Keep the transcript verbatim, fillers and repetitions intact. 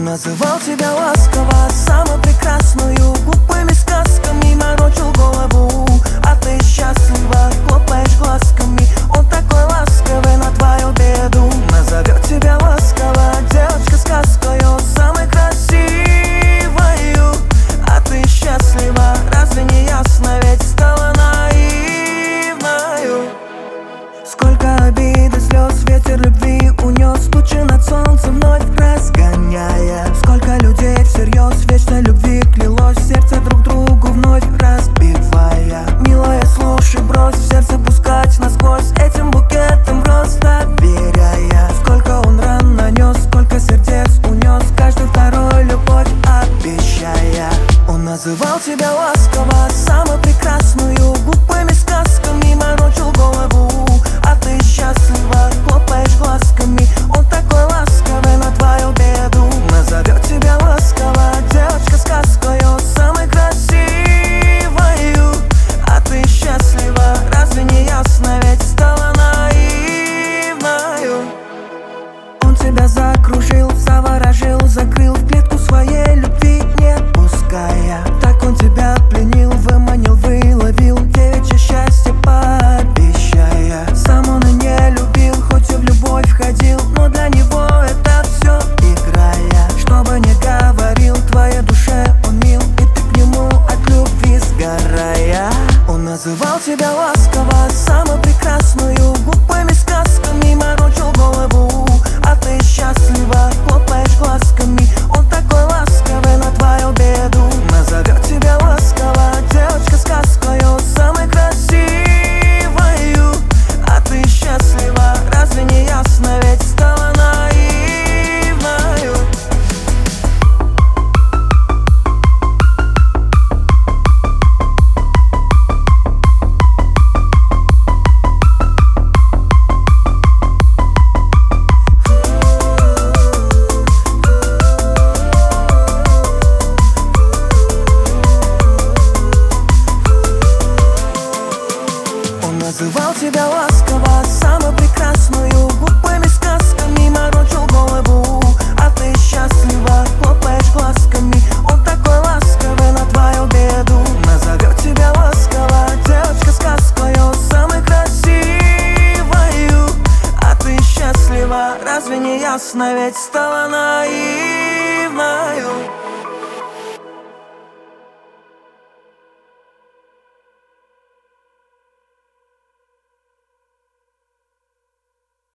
Он называл тебя ласково, самую прекрасную, глупыми сказками морочил голову. А ты счастлива, хлопаешь глазками. Он такой ласковый на твою беду. Назовет тебя ласково, девочка сказкою, самой красивою. А ты счастлива, разве не ясно, ведь стала наивною. Сколько обид и слез ветер любви унес, тучи над солнцем вновь разгоняя. Сколько людей всерьез вечной любви клялось, сердце друг другу вновь разбивая. Милая, слушай, брось в сердце пускать насквозь этим букетом роз, доверяя. Сколько он ран нанес, сколько сердец унес, каждый второй любовь обещая. Он называл тебя ласково, самую прекрасную, глупыми сказками морочил голову. А ты счастлива, хлопаешь глазками. Он такой ласковый на твою беду. Назовет тебя ласково, девочка сказкою, самой красивою. А ты счастлива, разве не ясно, ведь стала наивною. Он тебя закружил, заворожил, закрыл в клетку своей любви не пуская. Так он тебя пленил, выманил, выловил, девичье счастье пообещая. Сам он и не любил, хоть и в любовь входил, но для него это все играя. Что бы ни говорил, твоей душе он мил, и ты к нему от любви сгорая. Он называл тебя ласково, самую прекрасную, глупыми сказками морочил голову. А ты счастлива, хлопаешь глазками. Он такой ласковый на твою беду. Назовет тебя ласково, девочка сказкою, самой красивою. А ты счастлива, разве не ясно, ведь стала наивною. Называл тебя ласково, самую прекрасную, глупыми сказками морочил голову. А ты счастлива, хлопаешь глазками. Он такой ласковый на твою беду. Назовет тебя ласково, девочка сказкою, самой красивою. А ты счастлива, разве не ясно, ведь стала